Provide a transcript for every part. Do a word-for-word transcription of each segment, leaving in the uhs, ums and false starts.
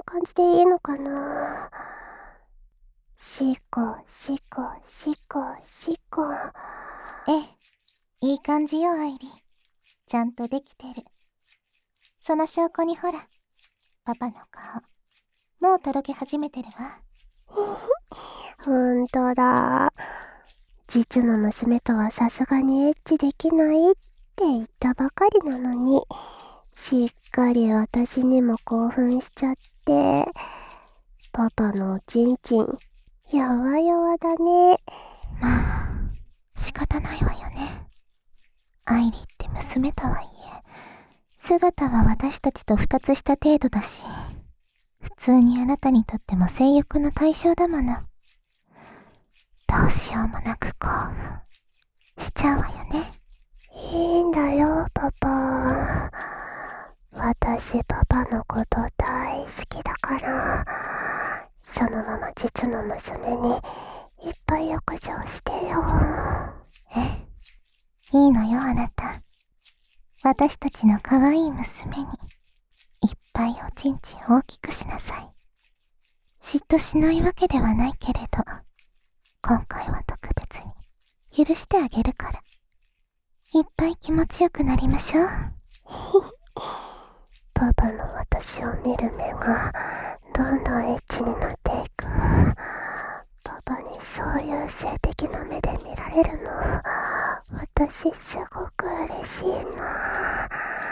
な感じでいいのかな。しこしこしこしこ。 ええ、いい感じよ、アイリ。ちゃんとできてる。その証拠にほら、パパの顔、もうとろけ始めてるわ。 ほんとだ。実の娘とはさすがにエッチできないって言ったばかりなのに、しっかり私にも興奮しちゃって、パパのおちんちん、やわやわだね。 まあ、仕方ないわよね。アイリって娘とはいえ、姿は私たちと二つした程度だし、普通にあなたにとっても性欲の対象だもの。どうしようもなく興奮しちゃうわよね。 いいんだよ、パパ。私、パパのこと大好きだから、そのまま実の娘にいっぱい浴場してよ。 え、いいのよ、あなた。私たちの可愛い娘にいっぱいおちんちん大きくしなさい。嫉妬しないわけではないけれど、今回は特別に許してあげるから、いっぱい気持ちよくなりましょう。 パパの私を見る目がどんどんエッチになっていく。パパにそういう性的な目で見られるの、私すごく嬉しいな。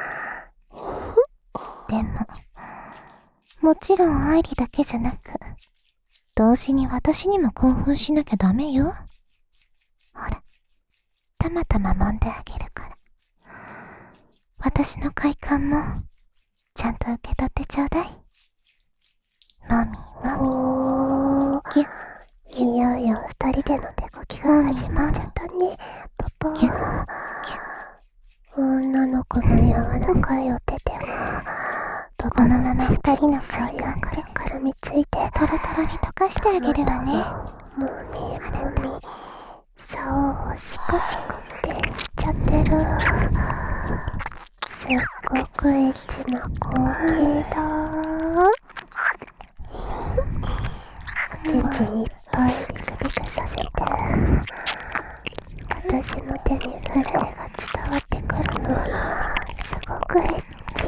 でも、もちろん愛理だけじゃなく、同時に私にも興奮しなきゃダメよ。ほら、たまたま揉んであげるから。私の快感も、ちゃんと受け取ってちょうだい。もみもみ。ぎゅっ。 いよいよ二人での手こきが始まっちゃったね、パパ。 ぎゅっぎゅっ。 女の子の柔らかいお手手が、パパのまま二人の快感から絡みついて、 トロトロに溶かしてあげるわね。 もみもみ、竿をシコシコってしちゃってる。すっごくエッチな光景だ。おちんちんいっぱいビクビクさせて、私の手に震えが伝わってくるの、すごくエッチ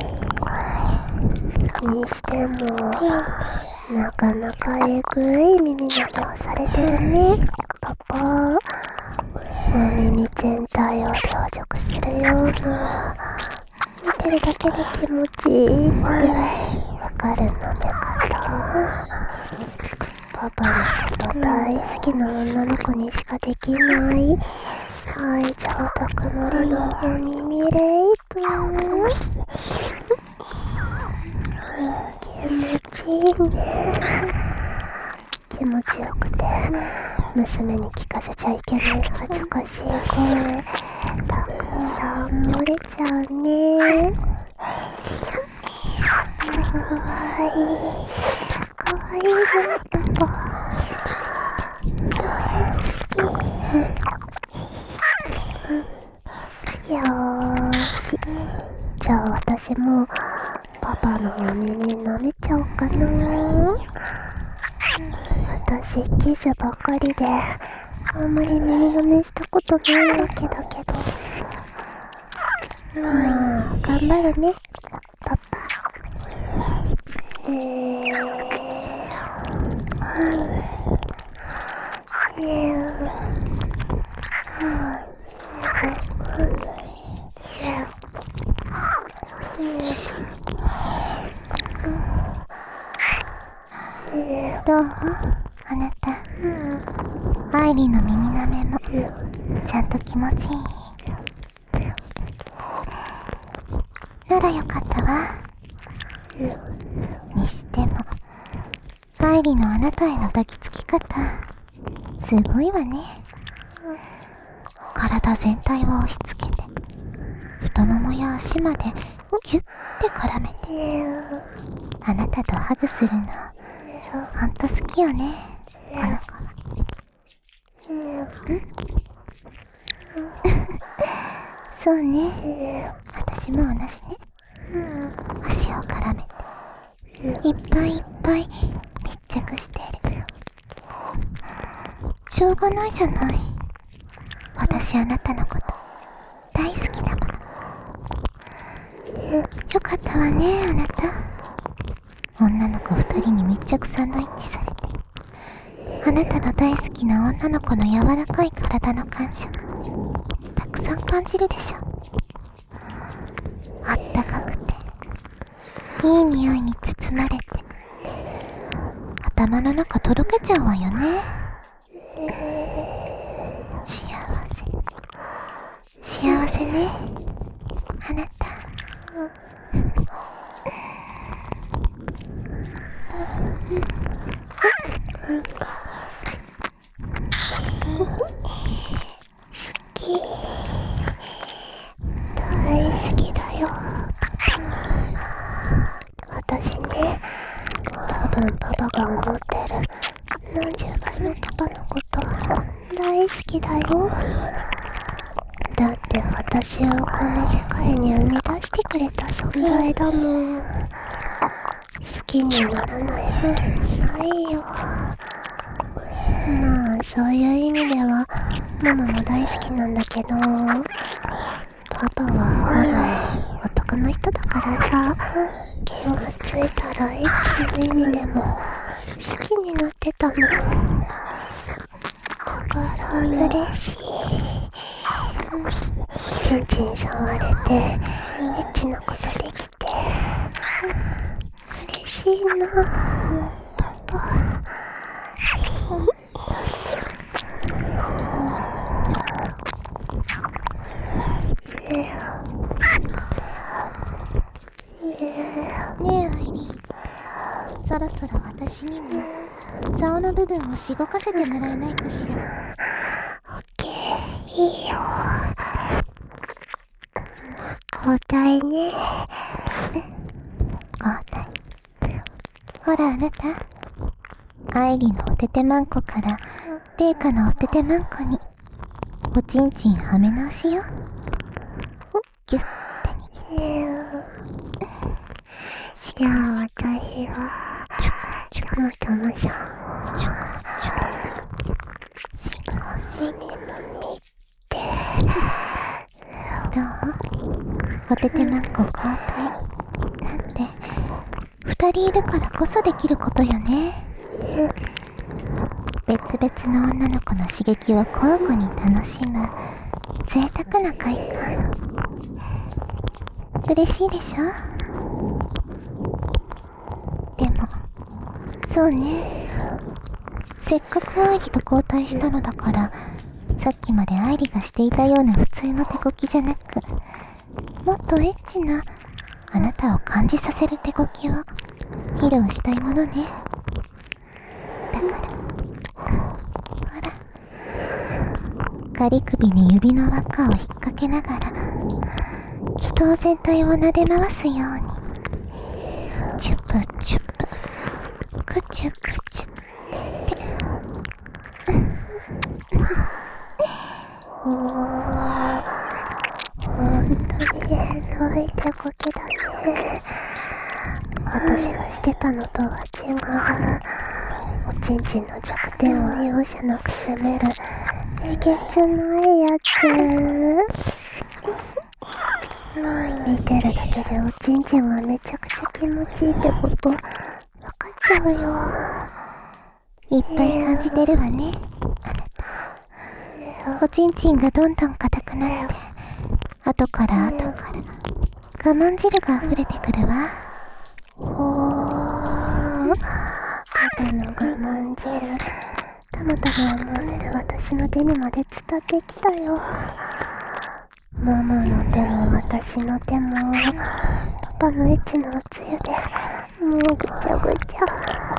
にしても、なかなかえぐい耳の毛をされてるね、パパ。お耳全体を凌辱するような、見てるだけで気持ちいいってわかる舐め方。パパのこと大好きな女の子にしかできない愛情とくもりのお耳レイプ。気持ちいいね。気持ちよくて娘に聞かせちゃいけない恥ずかしい声たくさん漏れちゃうね。かわいいかわいいな、パパ大好き。よーし、じゃあ私もパパのお耳舐めちゃおうかな。私キスばかりであんまり耳舐めしたことないわけだけど、まあ頑張るね、パパ。えーどうあなた、愛理の耳舐めもちゃんと気持ちいい？ならよかったわ。にしても愛理のあなたへの抱きつき方すごいわね。体全体を押し付けて太ももや足までギュッて絡めて、あなたとハグするのほんと好きよね、この子は。そうね、私も同じね。足を絡めていっぱいいっぱい密着してる。しょうがないじゃない。私あなたのこと大好きだもの。よかったわね、あなた。女の子二人に密着サンドイッチされて、あなたの大好きな女の子の柔らかい体の感触たくさん感じるでしょ。あったかくていい匂いに包まれて、頭の中とろけちゃうわよね。幸せ幸せね、あなた。 好き、大好きだよ。私ね、多分パパが思ってる何十倍もパパのこと大好きだよ。だって私をこの世界に生み出してくれた存在だもん。好きにならないわけないよ。まあそういう意味ではママも大好きなんだけど、パパはほら男の人だからさ、気がついたらエッチの意味でも好きになってたの。だから嬉しい。ちんちん触れてエッチなことできて嬉しいな、パパ。 ねえアイリー、そろそろ私にも竿の部分をしごかせてもらえないかしら。 オッケー、いいよ。交代ね。 交代。ほらあなた、アイリのおててまんこからレイカのおててまんこにおちんちんはめ直しよ。ギュッて握って。 じゃあ私はちょこもともとちょこちょこしこし耳も見て。 どう？おててまんこ交代なんて二人いるからこそできることよね。別々の女の子の刺激を交互に楽しむ贅沢な快感。嬉しいでしょ？でもそうね、せっかく愛理と交代したのだから、さっきまで愛理がしていたような普通の手こきじゃなく、もっとエッチなあなたを感じさせる手こきを披露したいものね。だからほら、仮首に指の輪っかを引っ掛けながら気筒全体を撫で回すように、チュプチュプクチュクチュっておー、ほんとにエロい手こきだね。私がしてたのとは違う。おちんちんの弱点を容赦なく攻めるえげつないやつ。見てるだけでおちんちんがめちゃくちゃ気持ちいいってこと分かっちゃうよ。 いっぱい感じてるわね、あなた。おちんちんがどんどん硬くなって、後から後から我慢汁が溢れてくるわ。 おー、パパの我慢汁たまたま思んでる私の手にまで伝ってきたよ。ママの手も私の手もパパのエッチなおつゆでもうぐちゃぐちゃ。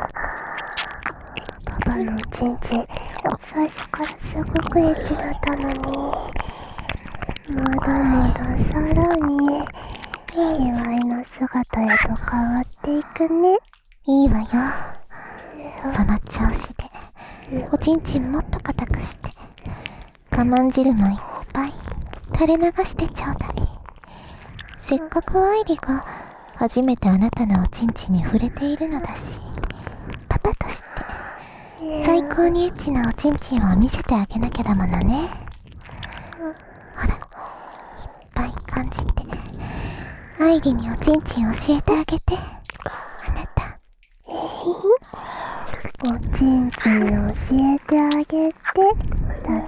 パパのおちんちん最初からすごくエッチだったのに、まだまださらに卑猥な姿へと変わっていくね。 いいわよ、その調子でおちんちんもっと硬くして我慢汁もいっぱい垂れ流してちょうだい。せっかく愛理が初めてあなたのおちんちんに触れているのだし、パパとして最高にエッチなおちんちんを見せてあげなきゃだものね。ほら、いっぱい感じて、愛理におちんちん教えてあげて。あなたおちんちん教えてあげてだって。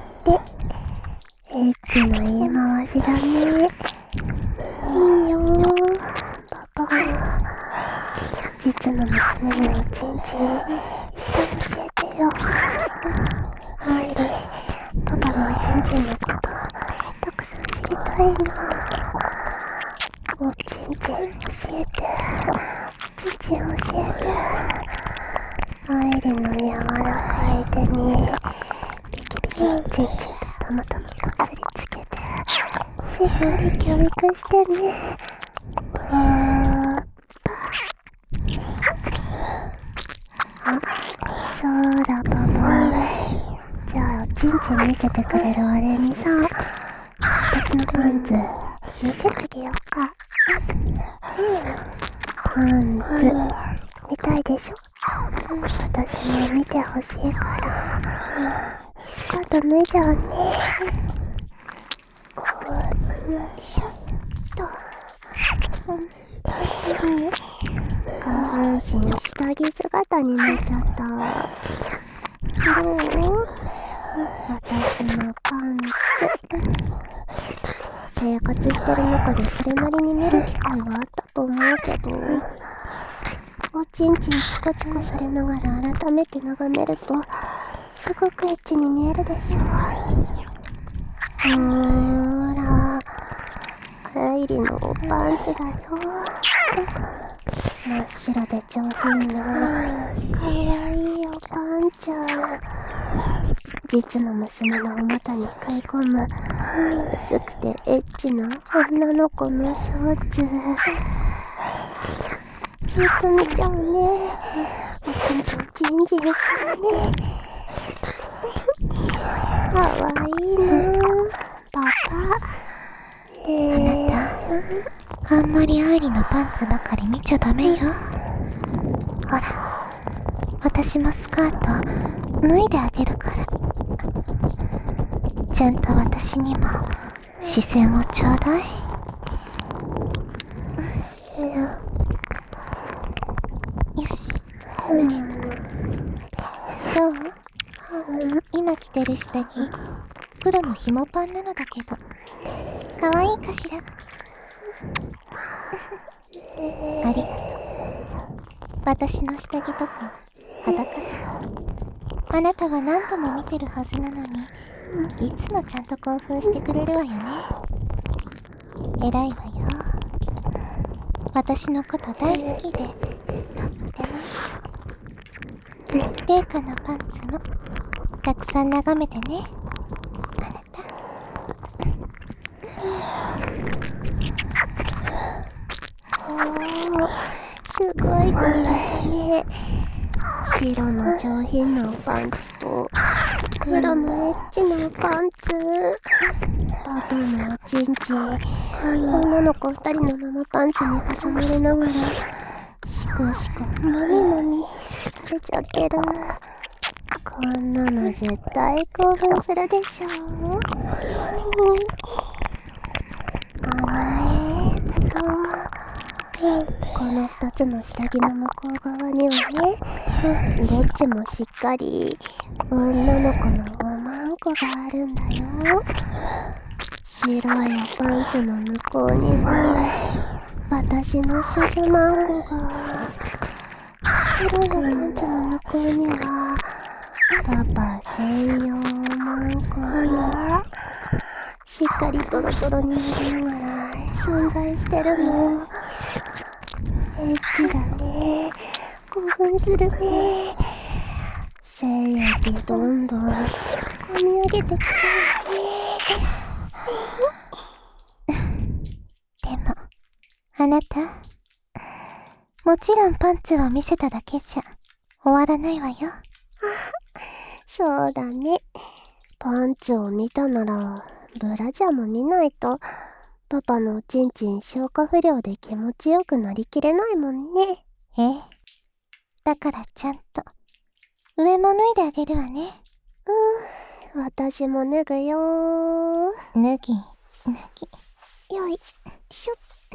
エッチの言い回しだね。いいよー、パパ。実の娘におちんちんいっぱい教えてよ。アイリ、パパのおちんちんのことたくさん知りたいな。おちんちん教えて、おちんちん教えて。アイリの柔らかい手にピキピキのちんちんとたまたまこすりつけて、しっかり教育してね。パパ。あ、そうだパパ。じゃあおちんちん見せてくれるお礼にさ、私のパンツ見せてあげようか。パンツ見たいでしょ。私も見てほしいから、スカート脱いじゃうね。よいしょっと。下半身下着姿になっちゃった。どう？私のパンツ。生活してる中でそれなりに見る機会はあったと思うけど、おちんちんチコチコされながら改めて眺めるとすごくエッチに見えるでしょ。ほーら、愛理のパンツだよ。真っ白で上品なかわいいおパンツ。実の娘のお股に食い込む薄くてエッチな女の子のショーツ。ずっと見ちゃうね。おちんちんじんじんするね。かわいいなパパ。 あなた、あんまり愛理のパンツばかり見ちゃダメよ。ほら、私もスカート脱いであげるから。ちゃんと私にも視線をちょうだい。よし、脱げた。どう？今着てる下着、黒の紐パンなのだけど、かわいいかしら？ありがとう。私の下着とか裸とか、あなたは何度も見てるはずなのに、いつもちゃんと興奮してくれるわよね。偉いわよ。私のこと大好きで、とっても。麗華のパンツもたくさん眺めてね、あなた。 おー、すごい柄だね。白の上品なパンツと黒のエッチなパンツ。パパのおちんちん、女の子二人の生パンツに挟まれながらシコシコもみもみされちゃってる。こんなの絶対興奮するでしょ。あのねパパ、この二つの下着の向こう側にはね、どっちもしっかり女の子のおまんこがあるんだよ。白いおパンツの向こうには私の少女マンコが、黒いおパンツの向こうにはパパ専用マンコがしっかりトロトロになりながら存在してるの。エッチだね。興奮するね。精液どんどん込み上げてきちゃうね。 でも、あなた、もちろんパンツを見せただけじゃ終わらないわよ。 そうだね。パンツを見たならブラジャーも見ないとパパのおちんちん消化不良で気持ちよくなりきれないもんね。 ええ。だからちゃんと、上も脱いであげるわね。 うーん、私も脱ぐよー。 脱ぎ、脱ぎ。 よいしょっ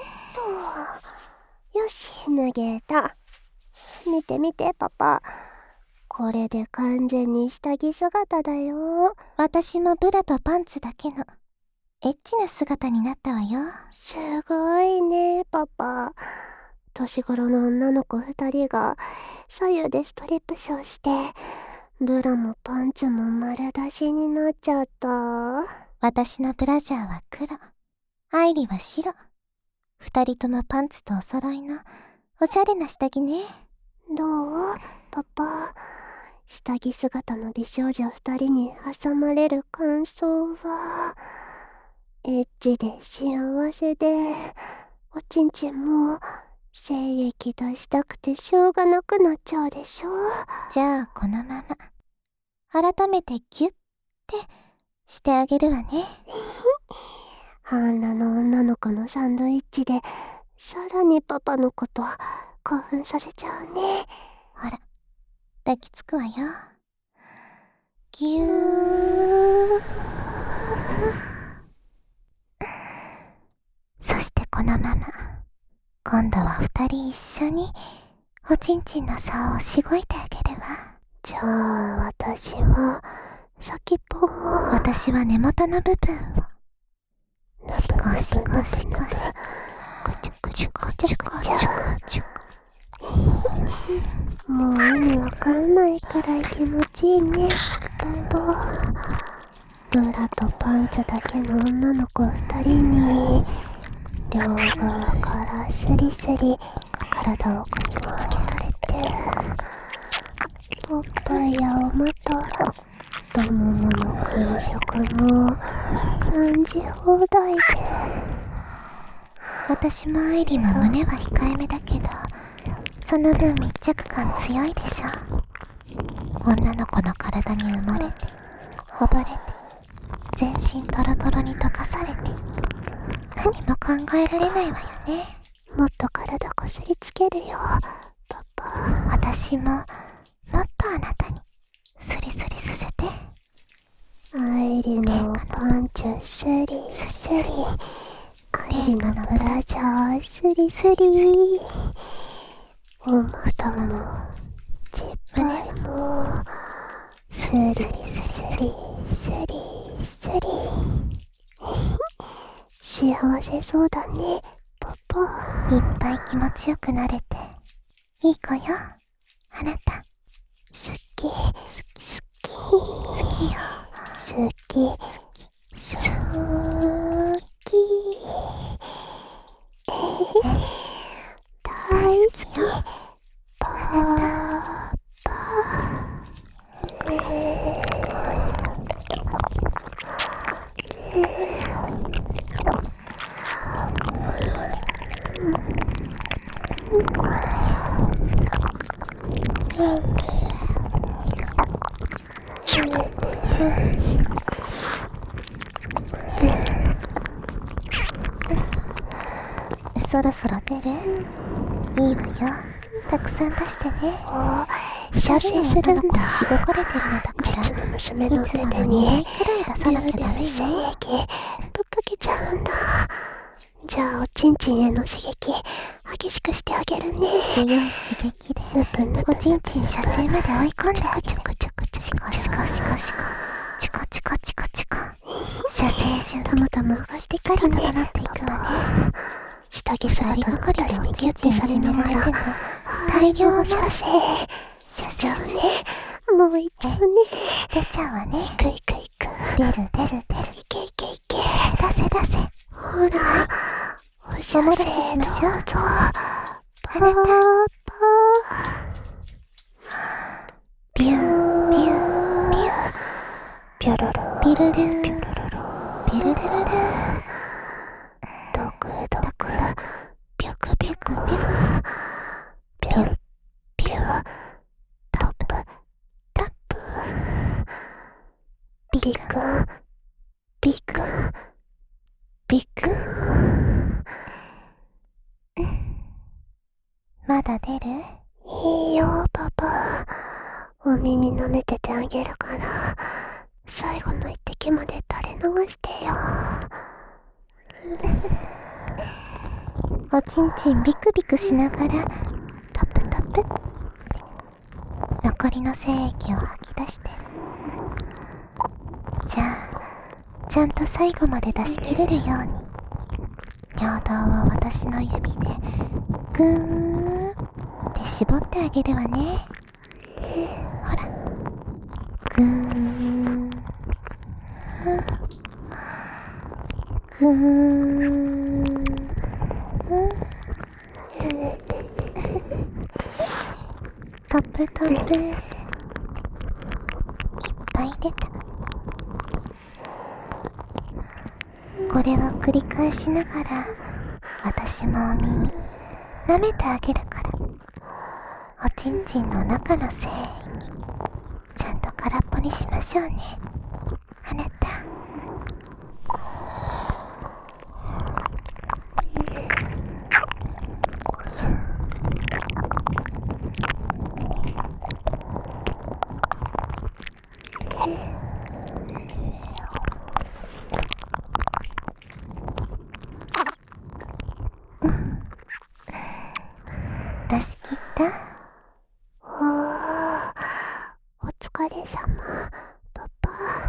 と。よし、脱げた。見て見てパパ。これで完全に下着姿だよ。 私もブラとパンツだけの、エッチな姿になったわよ。 すごいね、パパ。年頃の女の子二人が左右でストリップショーして、ブラもパンツも丸出しになっちゃった。 私のブラジャーは黒、愛理は白。二人ともパンツとお揃いのおしゃれな下着ね。 どうパパ。下着姿の美少女二人に挟まれる感想は、エッチで幸せで、おちんちんも精液出したくてしょうがなくなっちゃうでしょ。 じゃあこのまま改めてギュッてしてあげるわね。 半裸の女の子のサンドイッチでさらにパパのこと興奮させちゃうね。 ほら、抱きつくわよ。ぎゅー。そしてこのまま今度は二人一緒におちんちんの竿をしごいてあげるわ。 じゃあ私は先っぽを、 私は根元の部分をしこしこしこしこちょこちょこちょこちょこちょこ。 もう意味わかんないくらい気持ちいいね、パパ。ブラとパンツだけの女の子二人に両側からスリスリ体をこすりつけられて、おっぱいやお股、太ももの感触も感じ放題で。 私も愛理も胸は控えめだけど、その分密着感強いでしょ。女の子の体に埋もれて溺れて全身トロトロに溶かされて、何も考えられないわよね。 もっと体こすりつけるよ、パパ。 私ももっとあなたにスリスリさせて。 愛理のパンツスリスリ、愛理のブラジャースリスリ、お股もちっぱいもスリスリスリスリ。幸せそうだね、パパ。 いっぱい気持ちよくなれていい子よ、あなた。 好き好き好き好きよ、 好き好き好き大好きパパ。 そろそろ出る？いいわよ、たくさん出してね。 射精するんだ。 女の子にしごかれてるのだから実の娘のいつも手のにばいにくらい出さなきゃダメよ。 精液ぶっかけちゃうんだ。じゃあおちんちんへの刺激激しくしてあげるね。 強い刺激でぬぷぬぷおちんちん射精まで追い込んであげる。 ちょこちょこちょこシコシコシコシコチコチコチコチコ。射精準た備またましっかり整っていくわね。 下着二姿の人がかりで二人におちんちんギュッてされ締められながらても大量の射精射精する。 もういっちゃうね。 出ちゃうわね。 いくいくいく。 出る出る出る。 いけいけいけ。 出せ出せ。 ほらお射精おもらししましょう。 どうぞ。パあなたパビュービュービューピョロロビルルービルルルルドクドクピョクピョクビュービューピョピョトップタップビッグビッグビッグまだ出る？ いいよ、パパ。お耳舐めててあげるから、最後の一滴まで垂れ流してよ。 おちんちんビクビクしながら、トプトプ。残りの精液を吐き出してる。じゃあ、ちゃんと最後まで出し切れるように、尿道を私の指でぐーって絞ってあげるわね。ほら、ぐーぐートップトップ、いっぱい出た。これを繰り返しながら、私もお耳舐めてあげるから、おちんちんの中の精液ちゃんと空っぽにしましょうね、あなた。出し切った？ おー、お疲れ様、パパ。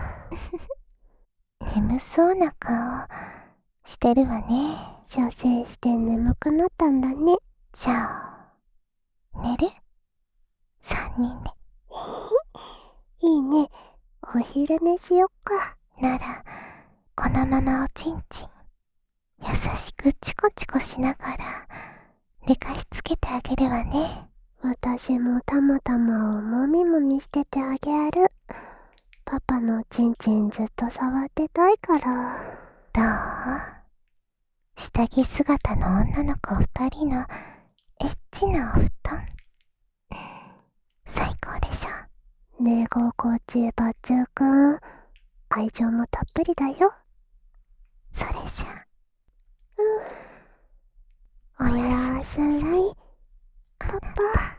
眠そうな顔してるわね。 射精して眠くなったんだね。 じゃあ、寝る？三人で。 いいね。お昼寝しよっか。 なら、このままおちんちん、優しくチコチコしながら、寝かしつけてあげるわね。 私もたまたまをもみもみしててあげる。パパのちんちんずっと触ってたいから。 どう？下着姿の女の子二人のエッチなお布団。最高でしょ。 寝心地抜群。愛情もたっぷりだよ。 それじゃ。 うん。おやすみ、パパ。